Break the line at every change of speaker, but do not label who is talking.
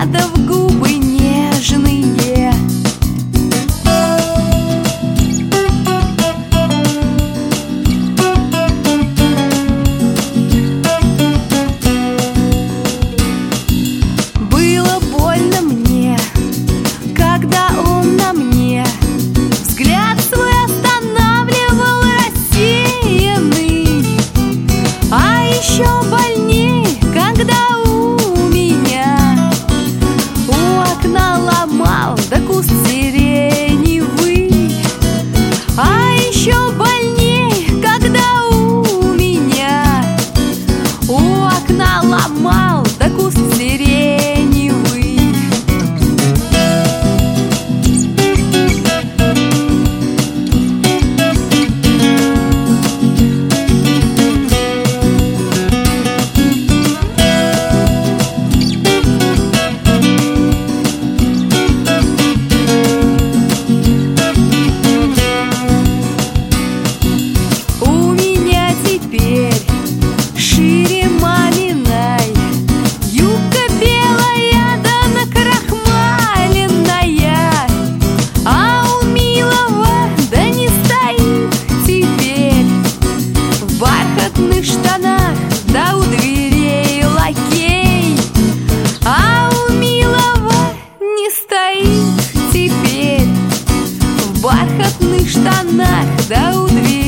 взглядов губы нежные. Было больно мне, когда он на мне взгляд свой останавливал рассеянный. А еще больней, когда у меня у окна ломал да куст сиреневый. А еще больней, когда у меня у окна ломал да куст сиреневый. У меня теперь шире маминой юбка белая да накрахмаленная, а у милого да не стоит теперь в бархатных штанах да у дверей лакей. А у милого не стоит теперь в бархатных штанах да у дверей